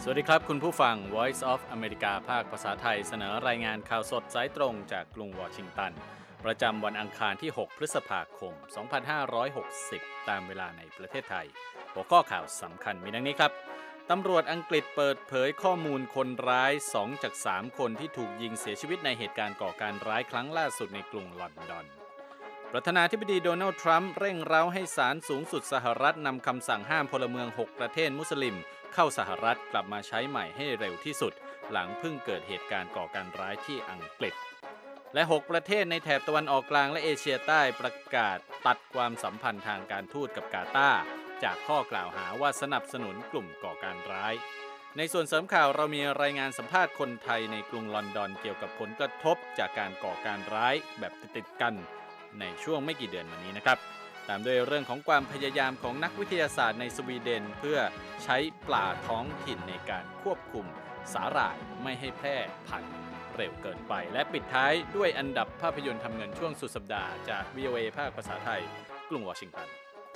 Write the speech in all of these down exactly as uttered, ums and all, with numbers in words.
วัสดีครับคุณผู้ฟัง Voice of America ภาคภาษาไทยเสนอรายงานข่าวสดสายตรงจากกรุงวอชิงตันประจำวันอังคารที่หกพฤษภาคมสองพันห้าร้อยหกสิบตามเวลาในประเทศไทยหัวข้อข่าวสำคัญมีดังนี้ครับตำรวจอังกฤษเปิดเผยข้อมูลคนร้ายสองจากสามคนที่ถูกยิงเสียชีวิตในเหตุการณ์ก่อการร้ายครั้งล่าสุดในกรุงลอนดอนประธานาธิบดีโดนัลด์ทรัมป์เร่งเร้าให้ศาลสูงสุดสหรัฐนำคำสั่งห้ามพลเมืองหกประเทศมุสลิมเข้าสหรัฐกลับมาใช้ใหม่ให้เร็วที่สุดหลังเพิ่งเกิดเหตุการณ์ก่อการร้ายที่อังกฤษและหกประเทศในแถบตะวันออกกลางและเอเชียใต้ประกาศตัดความสัมพันธ์ทางการทูตกับกาตาร์จากข้อกล่าวหาว่าสนับสนุนกลุ่มก่อการร้ายในส่วนเสริมข่าวเรามีรายงานสัมภาษณ์คนไทยในกรุงลอนดอนเกี่ยวกับผลกระทบจากการก่อการร้ายแบบติดๆกันในช่วงไม่กี่เดือนมานี้นะครับตามด้วยเรื่องของความพยายามของนักวิทยาศาสตร์ในสวีเดนเพื่อใช้ปลาท้องถิ่นในการควบคุมสาหร่ายไม่ให้แพร่พันธุ์เร็วเกินไปและปิดท้ายด้วยอันดับภาพยนตร์ทำเงินช่วงสุดสัปดาห์จาก วี โอ เอ ภาคภาษาไทยกรุงวอชิงตัน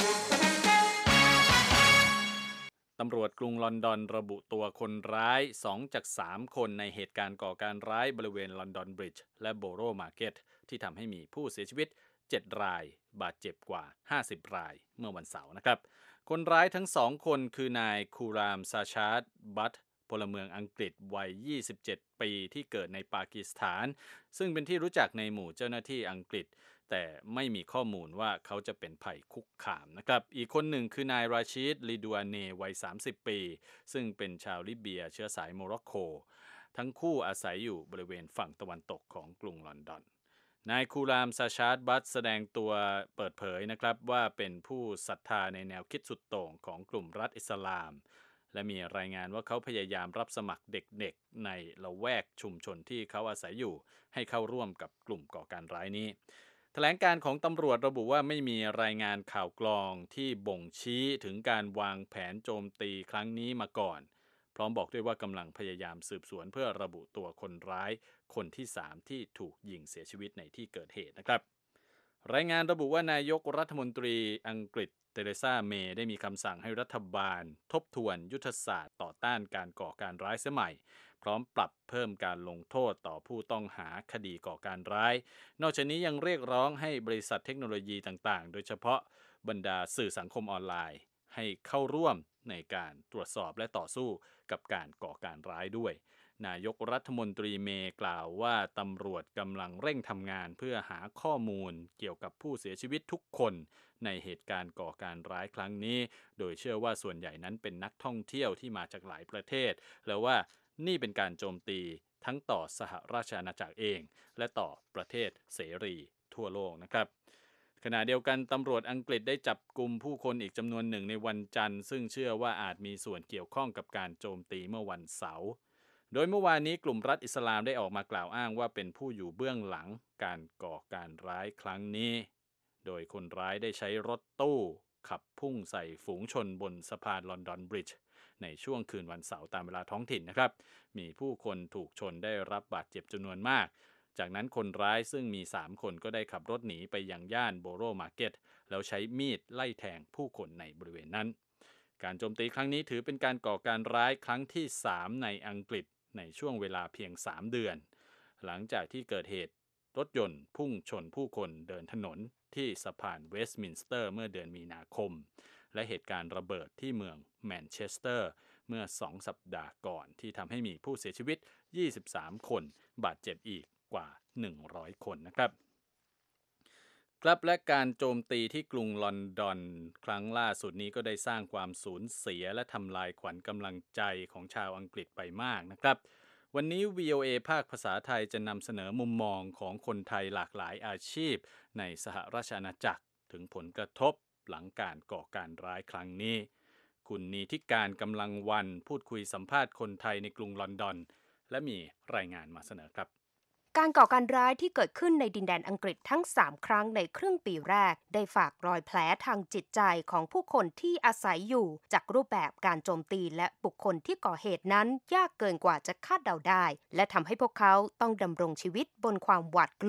ตำรวจกรุงลอนดอนระบุตัวคนร้ายสองจากสามคนในเหตุการณ์ก่อการร้ายบริเวณลอนดอนบริดจ์และโบโรมาร์เก็ตที่ทำให้มีผู้เสียชีวิตเจ็ดรายบาดเจ็บกว่าห้าสิบรายเมื่อวันเสาร์นะครับคนร้ายทั้งสองคนคือนายคูรามซาชาดบัตพลเมืองอังกฤษวัยยี่สิบเจ็ดปีที่เกิดในปากีสถานซึ่งเป็นที่รู้จักในหมู่เจ้าหน้าที่อังกฤษแต่ไม่มีข้อมูลว่าเขาจะเป็นภัยคุกคามนะครับอีกคนหนึ่งคือนายราชิดลิดูอาเนวัยสามสิบปีซึ่งเป็นชาวลิเบียเชื้อสายโมร็อกโกทั้งคู่อาศัยอยู่บริเวณฝั่งตะวันตกของกรุงลอนดอนนายคูรามซาชาดบัตแสดงตัวเปิดเผยนะครับว่าเป็นผู้ศรัทธาในแนวคิดสุดโต่งของกลุ่มรัฐอิสลามและมีรายงานว่าเขาพยายามรับสมัครเด็กๆในละแวกชุมชนที่เขาอาศัยอยู่ให้เข้าร่วมกับกลุ่มก่อการร้ายนี้แถลงการของตำรวจระบุว่าไม่มีรายงานข่าวกรองที่บ่งชี้ถึงการวางแผนโจมตีครั้งนี้มาก่อนพร้อมบอกด้วยว่ากำลังพยายามสืบสวนเพื่อระบุตัวคนร้ายคนที่สามที่ถูกยิงเสียชีวิตในที่เกิดเหตุนะครับรายงานระบุว่านายกรัฐมนตรีอังกฤษเทเรซาเมย์ได้มีคำสั่งให้รัฐบาลทบทวนยุทธศาสตร์ต่อต้านการก่อการร้ายเสียใหม่พร้อมปรับเพิ่มการลงโทษต่อผู้ต้องหาคดีก่อการร้ายนอกจากนี้ยังเรียกร้องให้บริษัทเทคโนโลยีต่างๆโดยเฉพาะบรรดาสื่อสังคมออนไลน์ให้เข้าร่วมในการตรวจสอบและต่อสู้กับการก่อการร้ายด้วยนายกรัฐมนตรีเมย์กล่าวว่าตำรวจกำลังเร่งทำงานเพื่อหาข้อมูลเกี่ยวกับผู้เสียชีวิตทุกคนในเหตุการณ์ก่อการร้ายครั้งนี้โดยเชื่อว่าส่วนใหญ่นั้นเป็นนักท่องเที่ยวที่มาจากหลายประเทศแล้วว่านี่เป็นการโจมตีทั้งต่อสหราชอาณาจักรเองและต่อประเทศเสรีทั่วโลกนะครับขณะเดียวกันตำรวจอังกฤษได้จับกุมผู้คนอีกจำนวนหนึ่งในวันจันทร์ซึ่งเชื่อว่าอาจมีส่วนเกี่ยวข้องกับการโจมตีเมื่อวันเสาร์โดยเมื่อวานนี้กลุ่มรัฐอิสลามได้ออกมากล่าวอ้างว่าเป็นผู้อยู่เบื้องหลังการก่อการร้ายครั้งนี้โดยคนร้ายได้ใช้รถตู้ขับพุ่งใส่ฝูงชนบนสะพานลอนดอนบริดจ์ในช่วงคืนวันเสาร์ตามเวลาท้องถิ่นนะครับมีผู้คนถูกชนได้รับบาดเจ็บจำนวนมากจากนั้นคนร้ายซึ่งมีสามคนก็ได้ขับรถหนีไปยังย่านโบโรมาร์เก็ตแล้วใช้มีดไล่แทงผู้คนในบริเวณนั้นการโจมตีครั้งนี้ถือเป็นการก่อการร้ายครั้งที่สามในอังกฤษในช่วงเวลาเพียงสามเดือนหลังจากที่เกิดเหตุรถยนต์พุ่งชนผู้คนเดินถนนที่สะพานเวสต์มินสเตอร์เมื่อเดือนมีนาคมและเหตุการณ์ระเบิดที่เมืองแมนเชสเตอร์เมื่อสองสัปดาห์ก่อนที่ทำให้มีผู้เสียชีวิตยี่สิบสามคนบาดเจ็บอีกกว่าหนึ่งร้อยคนนะครับครับและการโจมตีที่กรุงลอนดอนครั้งล่าสุดนี้ก็ได้สร้างความสูญเสียและทำลายขวัญกำลังใจของชาวอังกฤษไปมากนะครับวันนี้ วี โอ เอ ภาคภาษาไทยจะนำเสนอมุมมองของคนไทยหลากหลายอาชีพในสหราชอาณาจักรถึงผลกระทบหลังการก่อการร้ายครั้งนี้คุณนีทิการกำลังวันพูดคุยสัมภาษณ์คนไทยในกรุงลอนดอนและมีรายงานมาเสนอครับการก่อการร้ายที่เกิดขึ้นในดินแดนอังกฤษทั้งสามครั้งในครึ่งปีแรกได้ฝากรอยแผลทางจิตใจของผู้คนที่อาศัยอยู่จากรูปแบบการโจมตีและบุคคลที่ก่อเหตุนั้นยากเกินกว่าจะคาดเดาได้และทำให้พวกเขาต้องดำรงชีวิตบนความหวาดกลัว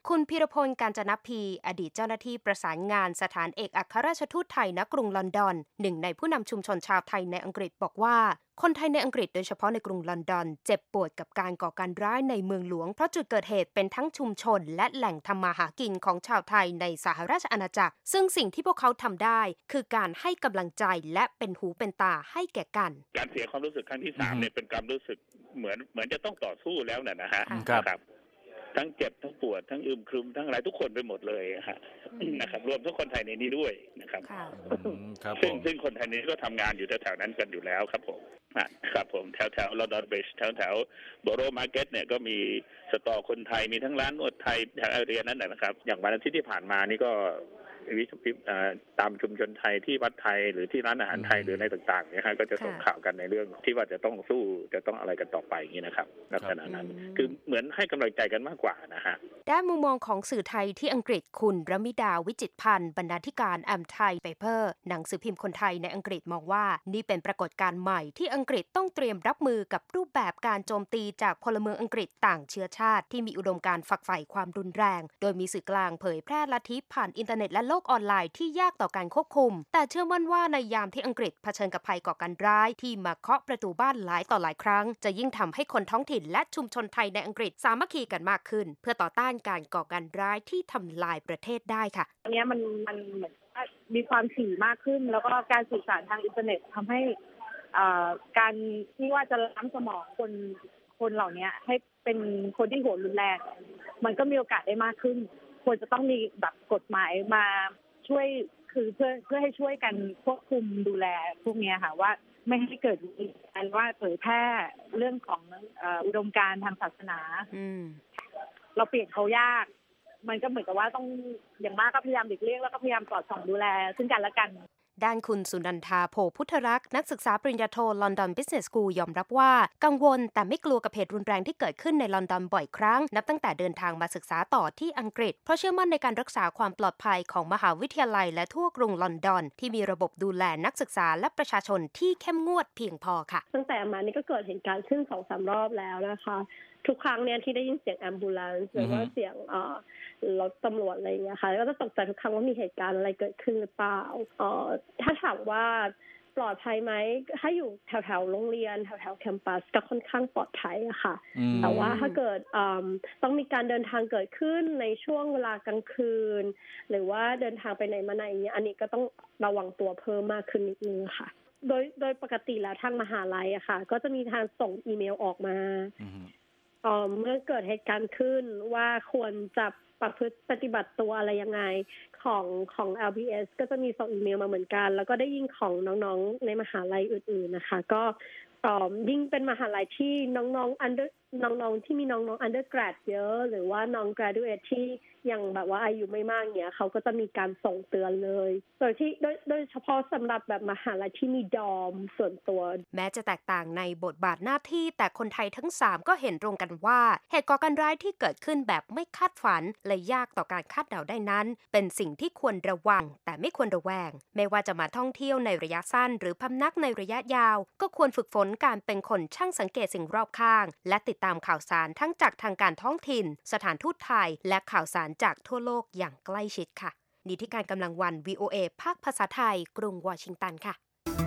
คุณพีรพล กาญจนพี อดีตเจ้าหน้าที่ประสานงานสถานเอกอัครราชทูตไทยณกรุงลอนดอนหนึ่งในผู้นำชุมชนชาวไทยในอังกฤษบอกว่าคนไทยในอังกฤษโดยเฉพาะในกรุงลอนดอนเจ็บปวดกับการก่อการร้ายในเมืองหลวงเพราะจุดเกิดเหตุเป็นทั้งชุมชนและแหล่งทำมาหากินของชาวไทยในสหราชอาณาจักรซึ่งสิ่งที่พวกเขาทำได้คือการให้กำลังใจและเป็นหูเป็นตาให้แก่กันการเสียความรู้สึกครั้งที่สามเนี่ยเป็นความรู้สึกเหมือนเหมือนจะต้องต่อสู้แล้วน่ะนะฮะครับทั้งเจ็บทั้งปวดทั้งอึมครึมทั้งอะไรทุกคนไปหมดเลยฮะนะครับรวมทั้งคนไทยในนี้ด้วยนะครับซึ่งซึ่งคนไทยนี้ก็ทำงานอยู่แถวๆนั้นกันอยู่แล้วครับผมครับผมแถวแถวลอนดอนบริดจ์แถวแถวโบโรมาร์เก็ตเนี่ยก็มีสตอร์คนไทยมีทั้งร้านนวดไทยแถวเอเรียนั้นนะครับอย่างวันอาทิตย์ที่ผ่านมานี่ก็วิชตามชุมชนไทยที่วัดไทยหรือที่ร้านอาหารไทยหรืออะไรต่างๆเนี่ยฮะก็จะส่งข่าวกันในเรื่องที่ว่าจะต้องสู้จะต้องอะไรกันต่อไปอย่างนี้นะครับลักษณะนั้นคือเหมือนให้กำลังใจกันมากกว่านะฮะด้านมุมมองของสื่อไทยที่อังกฤษคุณรมิดาวิจิตรพันธ์บรรณาธิการแอมไทยเปเปอร์หนังสือพิมพ์คนไทยในอังกฤษมองว่านี่เป็นปรากฏการณ์ใหม่ที่อังกฤษต้องเตรียมรับมือกับรูปแบบการโจมตีจากพลเมืองอังกฤษต่างเชื้อชาติที่มีอุดมการณ์ฝักใฝ่ความรุนแรงโดยมีสื่อกลางเผยแพร่ลัทธิผ่านอินเทอร์เน็ตและโลกออนไลน์ที่ยากต่อการควบคุมแต่เชื่อมั่นว่าในยามที่อังกฤษเผชิญกับภัยก่อการร้ายที่มาเคาะประตูบ้านหลายต่อหลายครั้งจะยิ่งทำให้คนท้องถิ่นและชุมชนไทยในอังกฤษสามัคคีกันมากขึ้นเพื่อต่อต้านการก่อการร้ายที่ทำลายประเทศได้ค่ะอันนี้มันมันเหมือนมีความถี่มากขึ้นแล้วก็การสื่อสารทางอินเทอร์เน็ตทำให้การที่ว่าจะล้ำสมองคนคนเหล่านี้ให้เป็นคนที่โหดรุนแรงมันก็มีโอกาสได้มากขึ้นควรจะต้องมีแบบกฎหมายมาช่วยคือเพื่อเพื่อให้ช่วยกันควบคุมดูแลพวกนี้ค่ะว่าไม่ให้เกิดการว่าเผยแพร่เรื่องของอุดมการณ์ทางศาสนาเราเปลี่ยนเขายากมันก็เหมือนกับว่าต้องอย่างมากก็พยายามหลีกเลี่ยงแล้วก็พยายามสอดส่องดูแลซึ่งกันและกันด้านคุณสุนันทาโพพุทธรักษ์นักศึกษาปริญญาโท London Business School ยอมรับว่ากังวลแต่ไม่กลัวกับเหตุรุนแรงที่เกิดขึ้นในลอนดอนบ่อยครั้งนับตั้งแต่เดินทางมาศึกษาต่อที่อังกฤษเพราะเชื่อมั่นในการรักษาความปลอดภัยของมหาวิทยาลัยและทั่วกรุงลอนดอนที่มีระบบดูแลนักศึกษาและประชาชนที่เข้มงวดเพียงพอค่ะตั้งแต่มานี่ก็เกิดเหตุการณ์ขึ้น สองสาม รอบแล้วนะคะทุกครั้งเนี่ยที่ได้ยินเสียงแอมบูลันซ์หรือว่าเสียงเอ่อรถตำรวจอะไรอย่างเงี้ยค่ะก็จะตกใจทุกครั้งว่ามีเหตุการณ์อะไรเกิดขึ้นหรือเปล่าเอ่อถ้าถามว่าปลอดภัยไหมถ้าอยู่แถวๆโรงเรียนแถวๆแคมปัสก็ค่อนข้างปลอดภัยอะค่ะแต่ว่าถ้าเกิดต้องมีการเดินทางเกิดขึ้นในช่วงเวลากลางคืนหรือว่าเดินทางไปไหนมาไหนอย่างเงี้ยอันนี้ก็ต้องระวังตัวเพิ่มมากขึ้นนิดนึงค่ะโดยโดยปกติแล้วทางมหาลัยอะค่ะก็จะมีทางส่งอีเมลออกมาเมื่อเกิดเหตุการณ์ขึ้นว่าควรจะประพฤติปฏิบัติตัวอะไรยังไงของของ แอล บี เอส ก็จะมีส่งอีเมลมาเหมือนกันแล้วก็ได้ยินของน้องๆในมหาลัยอื่นๆนะคะก็ยิ่งเป็นมหาลัยที่น้องๆ under น้องๆที่มีน้องๆ undergrad เยอะหรือว่าน้อง graduate ที่ยังแบบว่าอายุไม่มากเนี้ยเขาก็จะมีการส่งเตือนเลยโดยที่โดยโดยเฉพาะสำหรับแบบมหาลัยที่มีดอมส่วนตัวแม้จะแตกต่างในบทบาทหน้าที่แต่คนไทยทั้งสามก็เห็นตรงกันว่าเหตุก่อการร้ายที่เกิดขึ้นแบบไม่คาดฝันและยากต่อการคาดเดาได้นั้นเป็นสิ่งที่ควรระวังแต่ไม่ควรระแวงไม่ว่าจะมาท่องเที่ยวในระยะสั้นหรือพำนักในระยะยาวก็ควรฝึกฝนการเป็นคนช่างสังเกตสิ่งรอบข้างและติดตามข่าวสารทั้งจากทางการท้องถิ่นสถานทูตไทยและข่าวสารจากทั่วโลกอย่างใกล้ชิดค่ะนิติการกำลังวัน วี โอ เอ ภาคภาษาไทยกรุงวอชิงตันค่ะ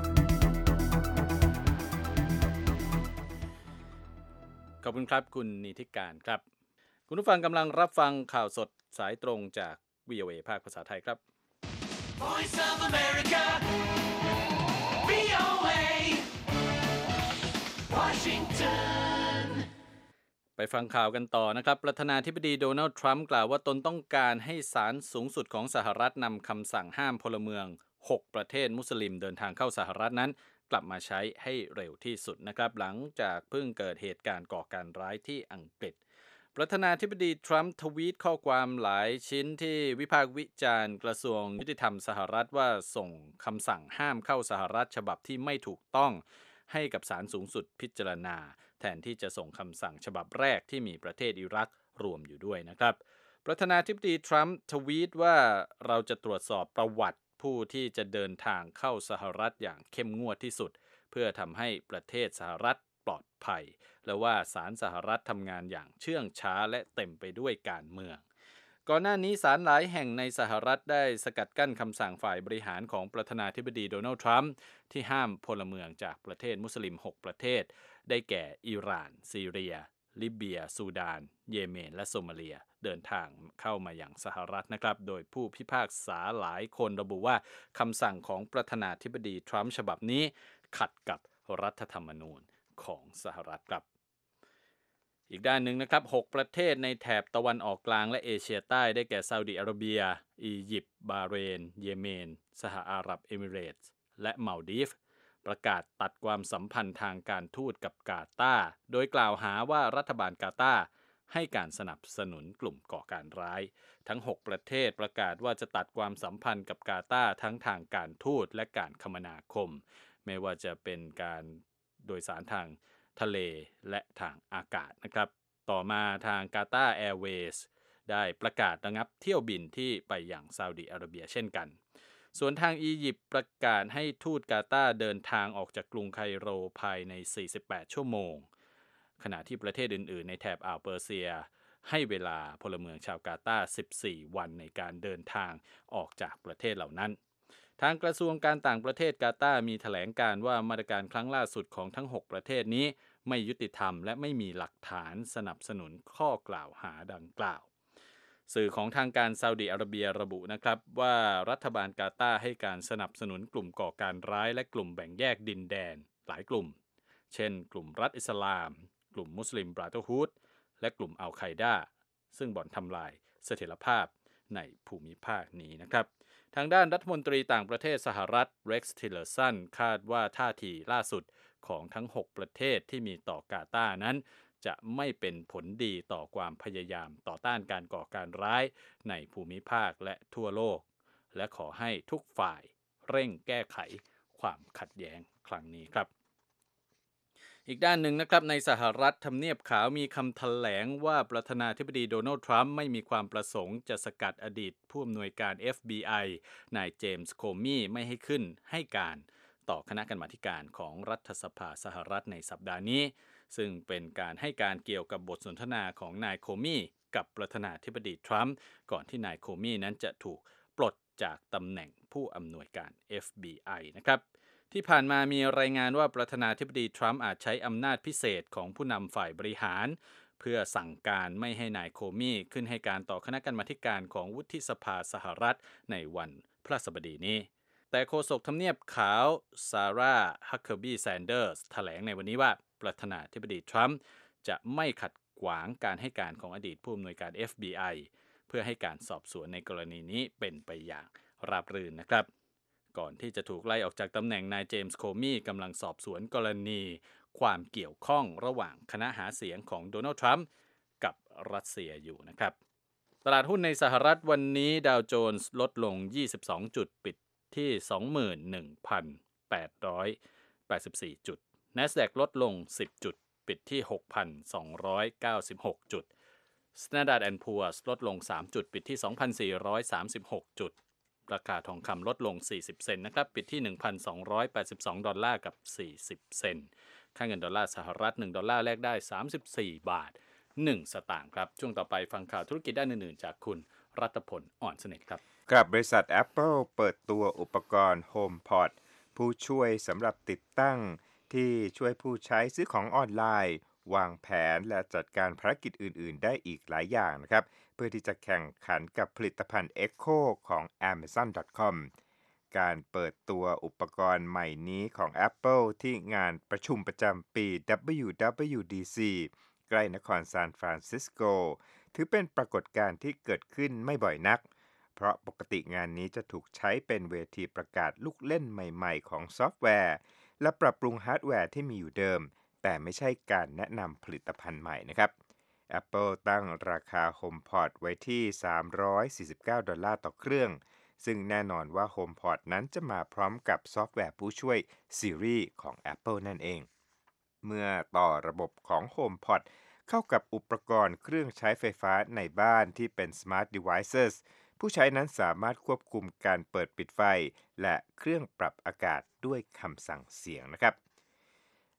ขอบคุณครับคุณนิติการครับคุณผู้ฟังกำลังรับฟังข่าวสดสายตรงจาก วี โอ เอ ภาคภาษาไทยครับ Voice of America วี โอ เอ Washington ไปฟังข่าวกันต่อนะครับประธานาธิบดีโดนัลด์ทรัมป์กล่าวว่าตนต้องการให้ศาลสูงสุดของสหรัฐนำคำสั่งห้ามพลเมืองหกประเทศมุสลิมเดินทางเข้าสหรัฐนั้นกลับมาใช้ให้เร็วที่สุดนะครับหลังจากเพิ่งเกิดเหตุการณ์ก่อการร้ายที่อังกฤษประธานาธิบดีทรัมป์ทวีตข้อความหลายชิ้นที่วิพากษ์วิจารณ์กระทรวงยุติธรรมสหรัฐว่าส่งคำสั่งห้ามเข้าสหรัฐฉบับที่ไม่ถูกต้องให้กับศาลสูงสุดพิจารณาแทนที่จะส่งคำสั่งฉบับแรกที่มีประเทศอิรักรวมอยู่ด้วยนะครับประธานาธิบดีทรัมป์ทวีตว่าเราจะตรวจสอบประวัติผู้ที่จะเดินทางเข้าสหรัฐอย่างเข้มงวดที่สุดเพื่อทำให้ประเทศสหรัฐปลอดภัยและว่าศาลสหรัฐทำงานอย่างเชื่องช้าและเต็มไปด้วยการเมืองก่อนหน้านี้ศาลหลายแห่งในสหรัฐได้สกัดกั้นคำสั่งฝ่ายบริหารของประธานาธิบดีโดนัลด์ทรัมป์ที่ห้ามพลเมืองจากประเทศมุสลิมหกประเทศได้แก่อิหร่านซีเรียลิเบียซูดานเยเมนและโซมาเลียเดินทางเข้ามาอย่างสหรัฐนะครับโดยผู้พิพากษาหลายคนระบุว่าคำสั่งของประธานาธิบดีทรัมป์ฉบับนี้ขัดกับรัฐธรรมนูญของสหรัฐครับอีกด้านหนึ่งนะครับหกประเทศในแถบตะวันออกกลางและเอเชียใต้ได้แก่ซาอุดิอาระเบียอียิปต์บาห์เรนเยเมนสหอาหรับเอมิเรตส์และมัลดีฟประกาศตัดความสัมพันธ์ทางการทูตกับกาตาร์โดยกล่าวหาว่ารัฐบาลกาตาร์ให้การสนับสนุนกลุ่มก่อการร้ายทั้งหกประเทศประกาศว่าจะตัดความสัมพันธ์กับกาตาร์ทั้งทางการทูตและการคมนาคมไม่ว่าจะเป็นการโดยสารทางทะเลและทางอากาศนะครับต่อมาทางกาตาร์แอร์เวย์สได้ประกาศระงับเที่ยวบินที่ไปยังซาอุดิอาระเบียเช่นกันส่วนทางอียิปต์ประกาศให้ทูตกาตาร์เดินทางออกจากกรุงไคโรภายในสี่สิบแปดชั่วโมงขณะที่ประเทศอื่นๆในแถบอ่าวเปอร์เซียให้เวลาพลเมืองชาวกาตาร์สิบสี่วันในการเดินทางออกจากประเทศเหล่านั้นทางกระทรวงการต่างประเทศกาตาร์มีแถลงการว่ามาตรการครั้งล่าสุดของทั้งหกประเทศนี้ไม่ยุติธรรมและไม่มีหลักฐานสนับสนุนข้อกล่าวหาดังกล่าวสื่อของทางการซาอุดิอาระเบียระบุนะครับว่ารัฐบาลกาตาร์ให้การสนับสนุนกลุ่มก่อการร้ายและกลุ่มแบ่งแยกดินแดนหลายกลุ่มเช่นกลุ่มรัฐอิสลามกลุ่มมุสลิมบราเธอร์ฮูดและกลุ่มอัลไคดาซึ่งบ่อนทำลายเสถียรภาพในภูมิภาคนี้นะครับทางด้านรัฐมนตรีต่างประเทศสหรัฐเร็กซ์ทิลเลอร์สันคาดว่าท่าทีล่าสุดของทั้งหกประเทศที่มีต่อกาตาร์นั้นจะไม่เป็นผลดีต่อความพยายามต่อต้านการก่อการร้ายในภูมิภาคและทั่วโลกและขอให้ทุกฝ่ายเร่งแก้ไขความขัดแย้งครั้งนี้ครับอีกด้านหนึ่งนะครับในสหรัฐทำเนียบขาวมีคำแถลงว่าประธานาธิบดีโดนัลด์ทรัมป์ไม่มีความประสงค์จะสกัดอดีตผู้อำนวยการ เอฟ บี ไอ นายเจมส์โคมี่ไม่ให้ขึ้นให้การต่อคณะกรรมาธิการของรัฐสภาสหรัฐในสัปดาห์นี้ซึ่งเป็นการให้การเกี่ยวกับบทสนทนาของนายโคมี่กับประธานาธิบดีทรัมป์ก่อนที่นายโคมี่นั้นจะถูกปลดจากตำแหน่งผู้อำนวยการ เอฟ บี ไอ นะครับที่ผ่านมามีรายงานว่าประธานาธิบดีทรัมป์อาจใช้อำนาจพิเศษของผู้นำฝ่ายบริหารเพื่อสั่งการไม่ให้นายโคมี่ขึ้นให้การต่อคณะกรรมาการของวุฒิสภาสหรัฐในวันพฤหัสบดีนี้แต่โฆษกทำเนียบขาวซาร่าฮักเคอร์บี้แซนเดอร์สแถลงในวันนี้ว่าประธานาธิบดีทรัมป์จะไม่ขัดขวางการให้การของอดีตผู้อำนวยการ เอฟ บี ไอ เพื่อให้การสอบสวนในกรณีนี้เป็นไปอย่างราบรื่นนะครับก่อนที่จะถูกไล่ออกจากตำแหน่งนายเจมส์โคมี่กำลังสอบสวนกรณีความเกี่ยวข้องระหว่างคณะหาเสียงของโดนัลด์ทรัมป์กับรัสเซียอยู่นะครับตลาดหุ้นในสหรัฐวันนี้ดาวโจนส์ลดลงยี่สิบสองจุดปิดที่ สองหมื่นหนึ่งพันแปดร้อยแปดสิบสี่ จุด NASDAQ ลดลงสิบจุดปิดที่ หกพันสองร้อยเก้าสิบหก จุด Standard แอนด์ Poor's ลดลงสามจุดปิดที่ สองพันสี่ร้อยสามสิบหก จุดราคาทองคำลดลงสี่สิบเซนต์นะครับปิดที่ หนึ่งพันสองร้อยแปดสิบสอง ดอลลาร์กับสี่สิบเซนต์ค่าเงินดอลลาร์สหรัฐหนึ่งดอลลาร์แลกได้สามสิบสี่บาทหนึ่งสตางค์ครับช่วงต่อไปฟังข่าวธุรกิจด้านอื่นๆจากคุณรัตพลอ่อนสนิทครับครับบริษัท Apple เปิดตัวอุปกรณ์ HomePod ผู้ช่วยสำหรับติดตั้งที่ช่วยผู้ใช้ซื้อของออนไลน์วางแผนและจัดการภารกิจอื่นๆได้อีกหลายอย่างนะครับเพื่อที่จะแข่งขันกับผลิตภัณฑ์ Echo ของ แอมะซอน ดอท คอม การเปิดตัวอุปกรณ์ใหม่นี้ของ Apple ที่งานประชุมประจำปี ดับเบิลยู ดับเบิลยู ดี ซี ใกล้นครซานฟรานซิสโกถือเป็นปรากฏการณ์ที่เกิดขึ้นไม่บ่อยนักเพราะปกติงานนี้จะถูกใช้เป็นเวทีประกาศลูกเล่นใหม่ๆของซอฟต์แวร์และปรับปรุงฮาร์ดแวร์ที่มีอยู่เดิมแต่ไม่ใช่การแนะนำผลิตภัณฑ์ใหม่นะครับ Apple ตั้งราคา HomePod ไว้ที่สามร้อยสี่สิบเก้าดอลลาร์ต่อเครื่องซึ่งแน่นอนว่า HomePod นั้นจะมาพร้อมกับซอฟต์แวร์ผู้ช่วย Siri ของ Apple นั่นเองเมื่อต่อระบบของ HomePod เข้ากับอุปกรณ์เครื่องใช้ไฟฟ้าในบ้านที่เป็น Smart Devices ผู้ใช้นั้นสามารถควบคุมการเปิดปิดไฟและเครื่องปรับอากาศด้วยคำสั่งเสียงนะครับ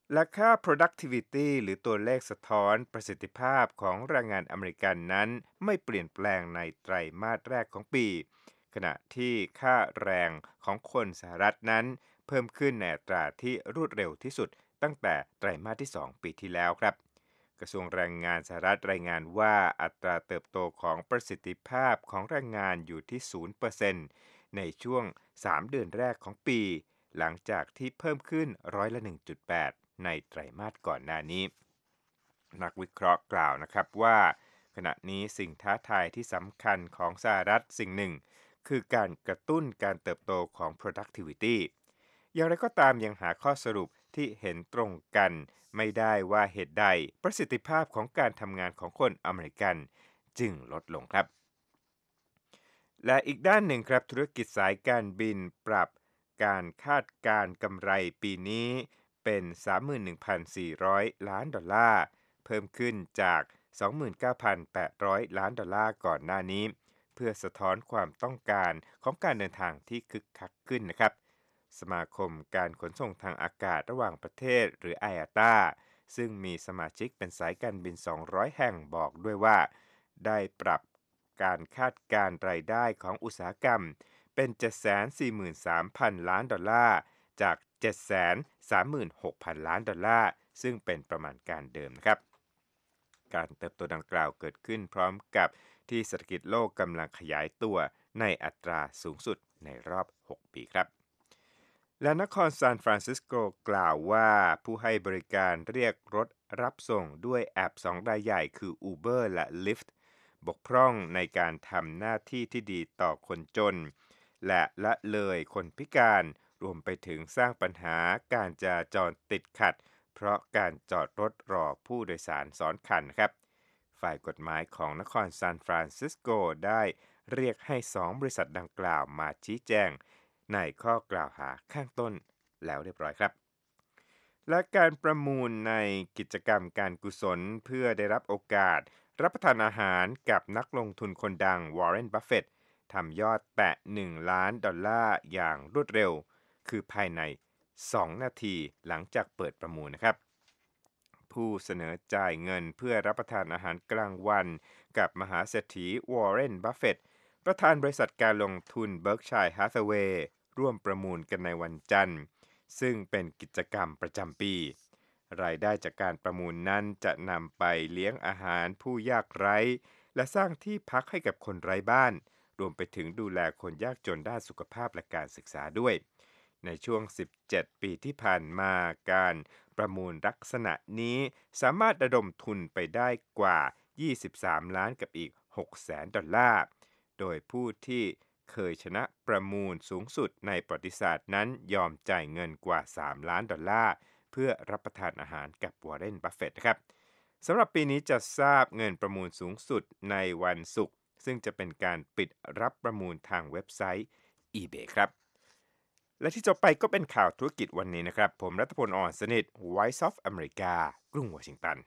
และค่า productivity หรือตัวเลขสะท้อนประสิทธิภาพของแรงงานอเมริกันนั้นไม่เปลี่ยนแปลงในไตรมาสแรกของปีขณะที่ค่าแรงของคนสหรัฐนั้นเพิ่มขึ้นในอัตราที่รวดเร็วที่สุดตั้งแต่ไตรมาสที่สองปีที่แล้วครับกระทรวงแรงงานสหรัฐรายงานว่าอัตราเติบโตของประสิทธิภาพของแรงงานอยู่ที่ ศูนย์เปอร์เซ็นต์ ในช่วงสามเดือนแรกของปีหลังจากที่เพิ่มขึ้นร้อยละ หนึ่งจุดแปด ในไตรมาสก่อนหน้านี้นักวิเคราะห์กล่าวนะครับว่าขณะนี้สิ่งท้าทายที่สำคัญของสหรัฐสิ่งหนึ่งคือการกระตุ้นการเติบโตของ productivity อย่างไรก็ตามยังหาข้อสรุปที่เห็นตรงกันไม่ได้ว่าเหตุใดประสิทธิภาพของการทำงานของคนอเมริกันจึงลดลงครับและอีกด้านหนึ่งครับธุรกิจสายการบินปรับการคาดการกำไรปีนี้เป็น สามหมื่นหนึ่งพันสี่ร้อย ล้านดอลลาร์เพิ่มขึ้นจาก สองหมื่นเก้าพันแปดร้อย ล้านดอลลาร์ก่อนหน้านี้เพื่อสะท้อนความต้องการของการเดินทางที่คึกคักขึ้นนะครับสมาคมการขนส่งทางอากาศระหว่างประเทศหรือ ไอ เอ ที เอ ซึ่งมีสมาชิกเป็นสายการบินสองร้อยแห่งบอกด้วยว่าได้ปรับการคาดการรายได้ของอุตสาหกรรมเป็น เจ็ดแสนสี่หมื่นสามพัน ล้านดอลลาร์จาก เจ็ดแสนสามหมื่นหกพัน ล้านดอลลาร์ซึ่งเป็นประมาณการเดิมนะครับการเติบโตดังกล่าวเกิดขึ้นพร้อมกับที่เศรษฐกิจโลกกำลังขยายตัวในอัตราสูงสุดในรอบหกปีครับและนครซานฟรานซิสโกกล่าวว่าผู้ให้บริการเรียกรถรับส่งด้วยแอปสองรายใหญ่คือ Uber และ Lyft บกพร่องในการทำหน้าที่ที่ดีต่อคนจนและละเลยคนพิการรวมไปถึงสร้างปัญหาการจราจรติดขัดเพราะการจอดรถรอผู้โดยสารซ้อนคันครับฝ่ายกฎหมายของนครซานฟรานซิสโกได้เรียกให้สองบริษัทดังกล่าวมาชี้แจงในข้อกล่าวหาข้างต้นแล้วเรียบร้อยครับและการประมูลในกิจกรรมการกุศลเพื่อได้รับโอกาสรับประทานอาหารกับนักลงทุนคนดังวอร์เรน บัฟเฟตต์ทำยอดแตะหนึ่งล้านดอลลาร์อย่างรวดเร็วคือภายในสองนาทีหลังจากเปิดประมูลนะครับผู้เสนอจ่ายเงินเพื่อรับประทานอาหารกลางวันกับมหาเศรษฐีวอร์เรน บัฟเฟตต์ประธานบริษัทการลงทุนเบิร์กชัย ฮาธาเวย์ร่วมประมูลกันในวันจันทร์ซึ่งเป็นกิจกรรมประจำปีรายได้จากการประมูลนั้นจะนำไปเลี้ยงอาหารผู้ยากไร้และสร้างที่พักให้กับคนไร้บ้านรวมไปถึงดูแลคนยากจนด้านสุขภาพและการศึกษาด้วยในช่วงสิบเจ็ดปีที่ผ่านมาการประมูลลักษณะนี้สามารถระดมทุนไปได้กว่ายี่สิบสามล้านกับอีกหกแสนดอลลาร์โดยผู้ที่เคยชนะประมูลสูงสุดในประวัติศาสตร์นั้นยอมจ่ายเงินกว่าสามล้านดอลลาร์เพื่อรับประทานอาหารกับวอร์เรน บัฟเฟตต์นะครับสำหรับปีนี้จะทราบเงินประมูลสูงสุดในวันศุกร์ซึ่งจะเป็นการปิดรับประมูลทางเว็บไซต์ eBay ครับและที่จบไปก็เป็นข่าวธุรกิจวันนี้นะครับผมรัตพล อ่อนสนิท Voice of America กรุงวอชิงตัน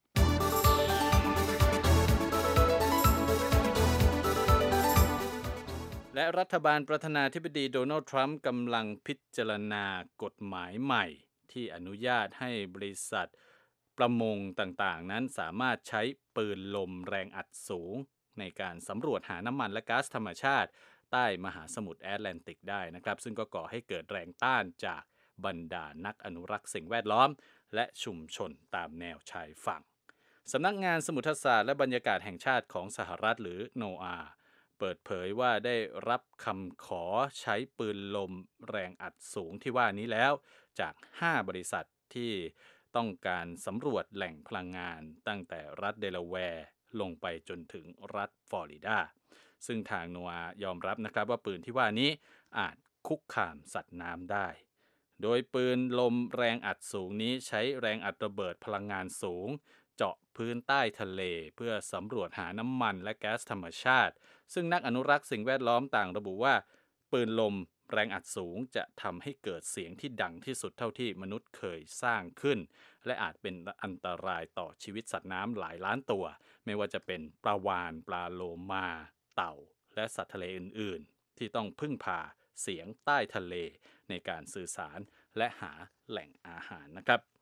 และรัฐบาลประธานาธิบดีโดนัลด์ทรัมป์กำลังพิจารณากฎหมายใหม่ที่อนุญาตให้บริษัทประมงต่างๆนั้นสามารถใช้ปืนลมแรงอัดสูงในการสำรวจหาน้ำมันและก๊าซธรรมชาติใต้มหาสมุทรแอตแลนติกได้นะครับซึ่งก็ก่อให้เกิดแรงต้านจากบรรดานักอนุรักษ์สิ่งแวดล้อมและชุมชนตามแนวชายฝั่งสำนักงานสมุทรศาสตร์และบรรยากาศแห่งชาติของสหรัฐหรือ โน อา เปิดเผยว่าได้รับคำขอใช้ปืนลมแรงอัดสูงที่ว่านี้แล้วจากห้าบริษัทที่ต้องการสำรวจแหล่งพลังงานตั้งแต่รัฐเดลาแวร์ลงไปจนถึงรัฐฟลอริดาซึ่งทาง โน อา ยอมรับนะครับว่าปืนที่ว่านี้อาจคุกคามสัตว์น้ำได้โดยปืนลมแรงอัดสูงนี้ใช้แรงอัดระเบิดพลังงานสูงเจาะพื้นใต้ทะเลเพื่อสำรวจหาน้ำมันและแก๊สธรรมชาติซึ่งนักอนุรักษ์สิ่งแวดล้อมต่างระบุว่าปืนลมแรงอัดสูงจะทำให้เกิดเสียงที่ดังที่สุดเท่าที่มนุษย์เคยสร้างขึ้นและอาจเป็นอันตรายต่อชีวิตสัตว์น้ำหลายล้านตัวไม่ว่าจะเป็นปลาวาฬปลาโลมาเต่าและสัตว์ทะเลอื่นๆที่ต้องพึ่งพาเสียงใต้ทะเลในการสื่อสารและหาแหล่งอาหารนะครับ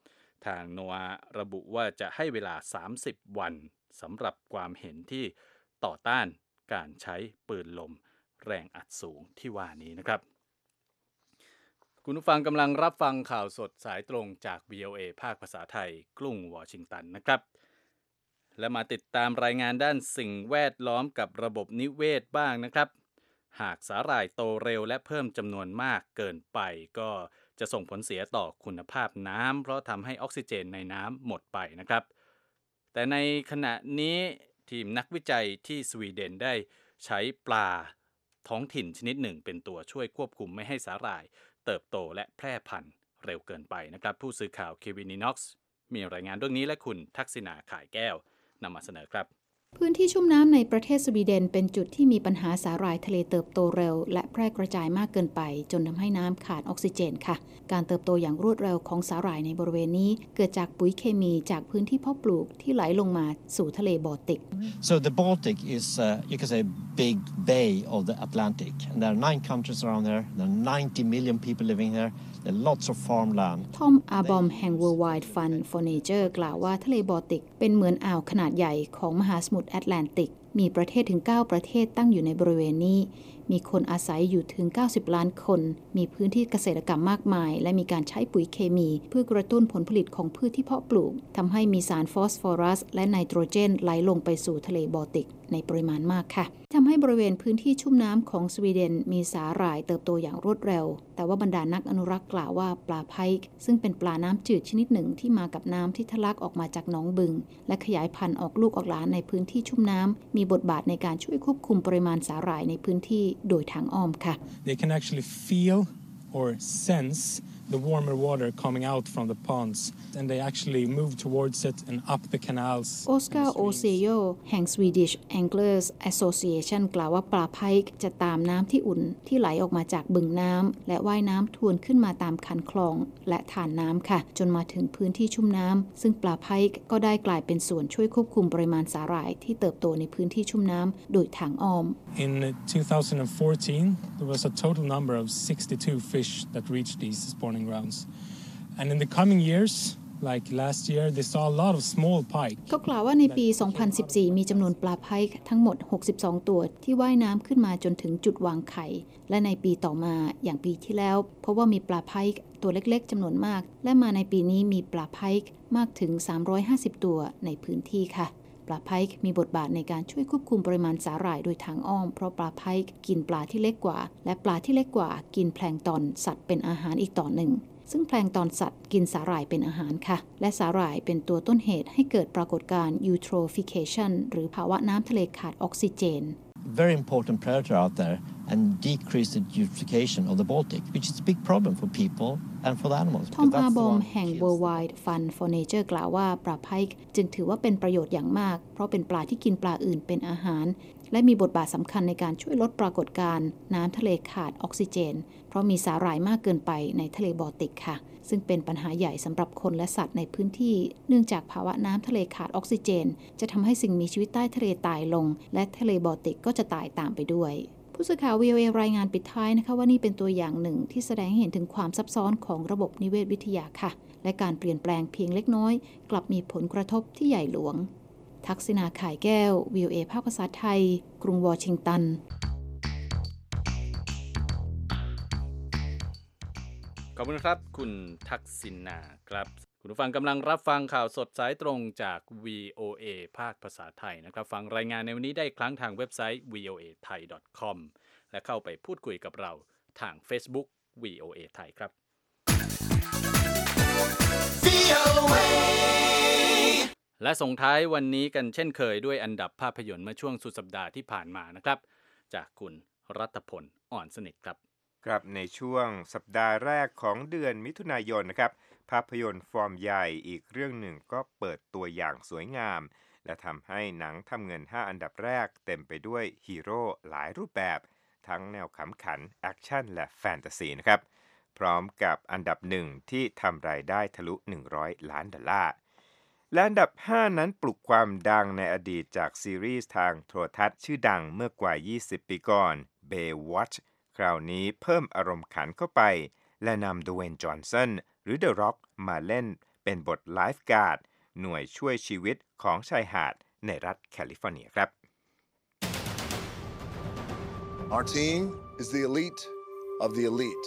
ทางโนอาระบุว่าจะให้เวลาสามสิบวันสำหรับความเห็นที่ต่อต้านการใช้ปืนลมแรงอัดสูงที่ว่านี้นะครับคุณผู้ฟังกำลังรับฟังข่าวสดสายตรงจาก วี โอ เอ ภาคภาษาไทยกรุงวอชิงตันนะครับและมาติดตามรายงานด้านสิ่งแวดล้อมกับระบบนิเวศบ้างนะครับหากสาหร่ายโตเร็วและเพิ่มจำนวนมากเกินไปก็จะส่งผลเสียต่อคุณภาพน้ำเพราะทำให้ออกซิเจนในน้ำหมดไปนะครับแต่ในขณะนี้ทีมนักวิจัยที่สวีเดนได้ใช้ปลาท้องถิ่นชนิดหนึ่งเป็นตัวช่วยควบคุมไม่ให้สาหร่ายเติบโตและแพร่พันธุ์เร็วเกินไปนะครับผู้สื่อข่าวเควินนิน็อกซ์มีรายงานเรื่องนี้และคุณทักษิณาข่ายแก้วนำมาเสนอครับพื้นที่ชุ่มน้ำในประเทศสวีเดนเป็นจุดที่มีปัญหาสาหร่ายทะเลเติบโตเร็วและแพร่กระจายมากเกินไปจนทำให้น้ำขาดออกซิเจนค่ะการเติบโตอย่างรวดเร็วของสาหร่ายในบริเวณนี้เกิดจากปุ๋ยเคมีจากพื้นที่เพาะปลูกที่ไหลลงมาสู่ทะเลบอลติก So the Baltic is uh, you can say big bay of the Atlantic and there are nine countries around there there are ninety million people living there there are lots of farmland ทอมอาบอมแห่ง Worldwide Fund for Nature กล่าวว่าทะเลบอลติกเป็นเหมือนอ่าวขนาดใหญ่ของมหาสมุทรแอตแลนติกมีประเทศถึงเก้าประเทศตั้งอยู่ในบริเวณนี้มีคนอาศัยอยู่ถึงเก้าสิบล้านคนมีพื้นที่เกษตรกรรมมากมายและมีการใช้ปุ๋ยเคมีเพื่อกระตุ้นผลผลิตของพืชที่เพาะปลูกทำให้มีสารฟอสฟอรัสและไนโตรเจนไหลลงไปสู่ทะเลบอลติกในปริมาณมากค่ะทำให้บริเวณพื้นที่ชุ่มน้ำของสวีเดนมีสาหร่ายเติบโตอย่างรวดเร็วแต่ว่าบรรดานักอนุรักษ์กล่าวว่าปลาไพค์ซึ่งเป็นปลาน้ำจืดชนิดหนึ่งที่มากับน้ำที่ทะลักออกมาจากหนองบึงและขยายพันธุ์ออกลูกออกหลานในพื้นที่ชุ่มน้ำมีบทบาทในการช่วยควบคุมปริมาณสาหร่ายในพื้นที่โดยทางอ้อมค่ะ They can actually feel or sense the warmer water coming out from the ponds and they actually move towards it and up the canals โอสการ์โอเซโยแห่ง Swedish Anglers Association กล่าวว่าปลาไพค์จะตามน้ำที่อุ่นที่ไหลออกมาจากบึงน้ำและว่ายน้ำทวนขึ้นมาตามคันคลองและฐานน้ำค่ะจนมาถึงพื้นที่ชุ่มน้ำซึ่งปลาไพค์ก็ได้กลายเป็นส่วนช่วยควบคุมปริมาณสาหร่ายที่เติบโตในพื้นที่ชุ่มน้ำโดยทางอ้อม In twenty fourteen there was a total number of sixty-two fish that reached these spawning grounds and in the coming years like last year they saw a lot of small pike ก็กล่าวว่าในปีสองพันสิบสี่มีจำนวนปลาไพค์ทั้งหมดหกสิบสองตัวที่ว่ายน้ำขึ้นมาจนถึงจุดวางไข่และในปีต่อมาอย่างปีที่แล้วเพราะว่ามีปลาไพค์ตัวเล็กๆจำนวนมากและมาในปีนี้มีปลาไพค์มากถึงสามร้อยห้าสิบตัวในพื้นที่ค่ะปลาไพค์มีบทบาทในการช่วยควบคุมปริมาณสาหร่ายโดยทางอ้อมเพราะปลาไพค์กินปลาที่เล็กกว่าและปลาที่เล็กกว่ากินแพลงก์ตอนสัตว์เป็นอาหารอีกต่อหนึ่งซึ่งแพลงก์ตอนสัตว์กินสาหร่ายเป็นอาหารค่ะและสาหร่ายเป็นตัวต้นเหตุให้เกิดปรากฏการณ์ eutrophication หรือภาวะน้ำทะเลขาดออกซิเจน very important predator out there and decrease the eutrophication of the Baltic which is a big problem for people and for the animals ทอมอาบอมแห่ง Worldwide Fund for Nature กล่าวว่าปลาไพค์จึงถือว่าเป็นประโยชน์อย่างมากเพราะเป็นปลาที่กินปลาอื่นเป็นอาหารและมีบทบาทสำคัญในการช่วยลดปรากฏการณ์น้ำทะเลขาดออกซิเจนเพราะมีสาหร่ายมากเกินไปในทะเลบอลติกค่ะซึ่งเป็นปัญหาใหญ่สำหรับคนและสัตว์ในพื้นที่เนื่องจากภาวะน้ำทะเลขาดออกซิเจนจะทำให้สิ่งมีชีวิตใต้ทะเลตายลงและทะเลบอลติกก็จะตายตามไปด้วยผู้สื่อข่าว วี โอ เอ รายงานปิดท้ายนะคะว่านี่เป็นตัวอย่างหนึ่งที่แสดงให้เห็นถึงความซับซ้อนของระบบนิเวศวิทยาค่ะและการเปลี่ยนแปลงเพียงเล็กน้อยกลับมีผลกระทบที่ใหญ่หลวงทักษิณาข่ายแก้ว วี โอ เอ ภาคภาษาไทยกรุงวอชิงตันขอบคุณครับคุณทักษิณาครับคุณผู้ฟังกำลังรับฟังข่าวสดสายตรงจาก วี โอ เอ ภาคภาษาไทยนะครับฟังรายงานในวันนี้ได้ครั้งทางเว็บไซต์ วี โอ เอ ไทย ดอท คอม และเข้าไปพูดคุยกับเราทาง Facebook วี โอ เอ ไทยครับ และส่งท้ายวันนี้กันเช่นเคยด้วยอันดับภาพยนตร์เมื่อช่วงสุดสัปดาห์ที่ผ่านมานะครับจากคุณรัตพลอ่อนสนิทครับครับในช่วงสัปดาห์แรกของเดือนมิถุนายนนะครับภาพยนตร์ฟอร์มใหญ่อีกเรื่องหนึ่งก็เปิดตัวอย่างสวยงามและทำให้หนังทำเงินห้าอันดับแรกเต็มไปด้วยฮีโร่หลายรูปแบบทั้งแนวขำขันแอคชั่นและแฟนตาซีนะครับพร้อมกับอันดับหนึ่งที่ทำรายได้ทะลุหนึ่งร้อยล้านดอลลาร์และอันดับห้านั้นปลุกความดังในอดีตจากซีรีส์ทางโทรทัศน์ชื่อดังเมื่อกว่ายี่สิบปีก่อน Baywatch คราวนี้เพิ่มอารมณ์ขันเข้าไปและนำดเวย์น จอห์นสันหรือ The Rock มาเล่นเป็นบทไลฟ์การ์ดหน่วยช่วยชีวิตของชายหาดในรัฐแคลิฟอร์เนียครับ Our team is the elite of the elite.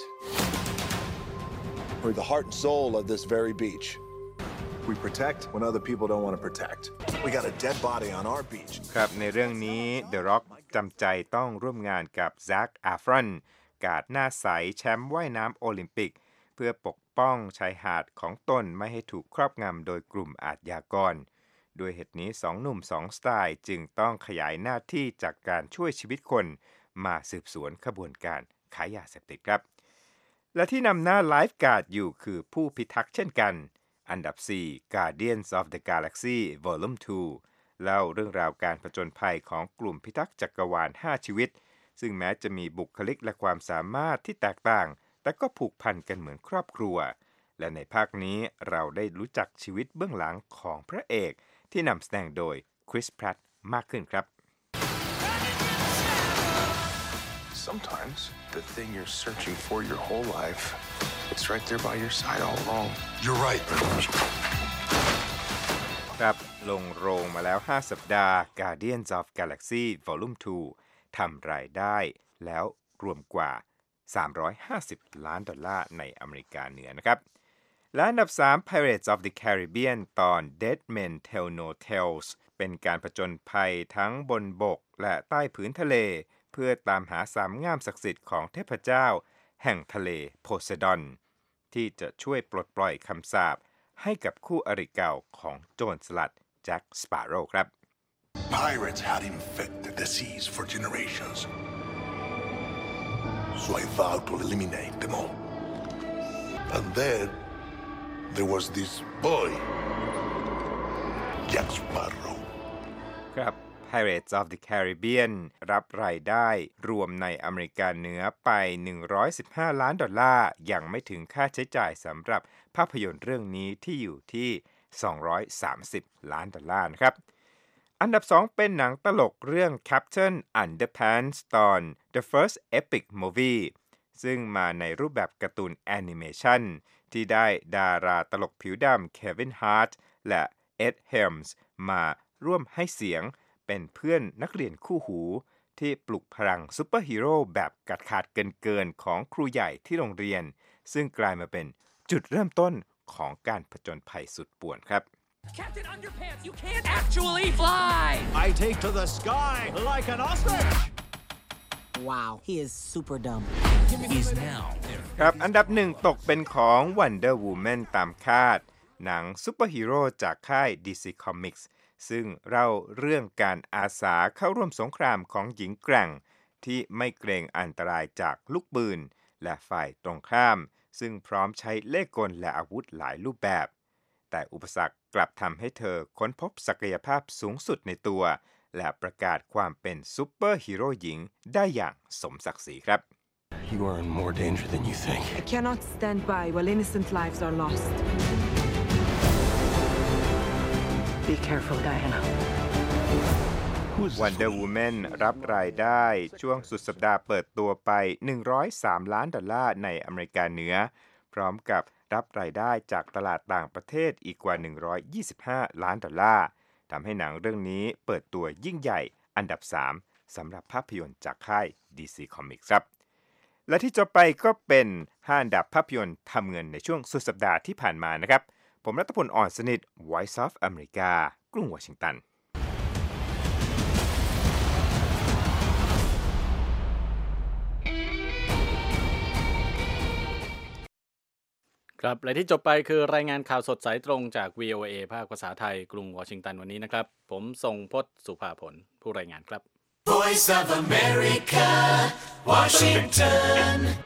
We're the heart and soul of this very beach. We protect when other people don't want to protect. We got a dead body on our beach. ครับในเรื่องนี้ The Rock จำใจต้องร่วมงานกับแซ็ค อาฟรอนการ์ดหน้าใสแชมป์ว่ายน้ำโอลิมปิกเพื่อปกป้องชายหาดของตนไม่ให้ถูกครอบงำโดยกลุ่มอาชญากรด้วยเหตุนี้สองหนุ่มสองสไตล์จึงต้องขยายหน้าที่จากการช่วยชีวิตคนมาสืบสวนขบวนการขายยาเสพติดครับและที่นำหน้าไลฟ์การ์ดอยู่คือผู้พิทักษ์เช่นกันอันดับสี่ Guardians of the Galaxy Volume ทูเล่าเรื่องราวการผจญภัยของกลุ่มพิทักษ์จักรวาลห้าชีวิตซึ่งแม้จะมีบุคลิกและความสามารถที่แตกต่างแต่ก็ผูกพันกันเหมือนครอบครัวและในภาคนี้เราได้รู้จักชีวิตเบื้องหลังของพระเอกที่นำแสดงโดยคริส แพรตต์มากขึ้นครับ Sometimes the thing you're searching for your whole life, it's right there by your side all along. You're right. ครับลงโรงมาแล้วห้าสัปดาห์ Guardians of Galaxy Volume ทูทำรายได้แล้วรวมกว่าสามร้อยห้าสิบล้านดอลลาร์ในอเมริกาเหนือนะครับและอันดับสาม Pirates of the Caribbean ตอน Dead Men Tell No Tales เป็นการผจญภัยทั้งบนบกและใต้ผืนทะเลเพื่อตามหาสามง่ามศักดิ์สิทธิ์ของเทพเจ้าแห่งทะเลโพไซดอนที่จะช่วยปลดปล่อยคำสาปให้กับคู่อริเก่าของโจรสลัดแจ็คสปาโร่ครับ Pirates had infected the seas for generations. So I vowed to eliminate them all. And then there was this boy, Jack Sparrow. ครับ Pirates of the Caribbean รับรายได้รวมในอเมริกาเหนือไปหนึ่งร้อยสิบห้าล้านดอลลาร์ยังไม่ถึงค่าใช้จ่ายสำหรับภาพยนตร์เรื่องนี้ที่อยู่ที่สองร้อยสามสิบล้านดอลลาร์นะครับอันดับสองเป็นหนังตลกเรื่อง Captain Underpants ตอน The First Epic Movie ซึ่งมาในรูปแบบการ์ตูนแอนิเมชันที่ได้ดาราตลกผิวดำเควินฮาร์ทและเอ็ดเฮลมส์มาร่วมให้เสียงเป็นเพื่อนนักเรียนคู่หูที่ปลุกพลังซูเปอร์ฮีโร่แบบกัดขาดเกินๆของครูใหญ่ที่โรงเรียนซึ่งกลายมาเป็นจุดเริ่มต้นของการผจญภัยสุดป่วนครับ Captain Underpants, you can't actually fly! I take to the sky like an ostrich! Wow, he is super dumb. He's now. ครับอันดับหนึ่งตกเป็นของ Wonder Woman ตามคาดหนังซูเปอร์ฮีโร่จากค่าย ดี ซี Comics ซึ่งเล่าเรื่องการอาสาเข้าร่วมสงครามของหญิงแกร่งที่ไม่เกรงอันตรายจากลูกปืนและฝ่ายตรงข้ามซึ่งพร้อมใช้เล่ห์กลและอาวุธหลายรูปแบบแต่อุปสรรคกลับทำให้เธอค้นพบศักยภาพสูงสุดในตัวและประกาศความเป็นซูเปอร์ฮีโร่หญิงได้อย่างสมศักดิ์ศรีครับ You are in more danger than you think. I cannot stand by while innocent lives are lost. Be careful, Diana. Wonder Woman รับรายได้ช่วงสุดสัปดาห์เปิดตัวไปหนึ่งร้อยสามล้านดอลลาร์ในอเมริกาเหนือพร้อมกับรับรายได้จากตลาดต่างประเทศอีกกว่าหนึ่งร้อยยี่สิบห้าล้านดอลลาร์ทำให้หนังเรื่องนี้เปิดตัวยิ่งใหญ่อันดับสามสำหรับภาพยนตร์จากค่าย ดี ซี Comics ครับและที่จะไปก็เป็นห้าอันดับภาพยนตร์ทำเงินในช่วงสุดสัปดาห์ที่ผ่านมานะครับผมรัตพล อ่อนสนิท Voice of America กรุงวอชิงตันครับและที่จบไปคือรายงานข่าวสดสายตรงจาก วี โอ เอ ภาคภาษาไทยกรุงวอชิงตันวันนี้นะครับผมทรงพจน์สุภาผลผู้รายงานครับ Voice of America, Washington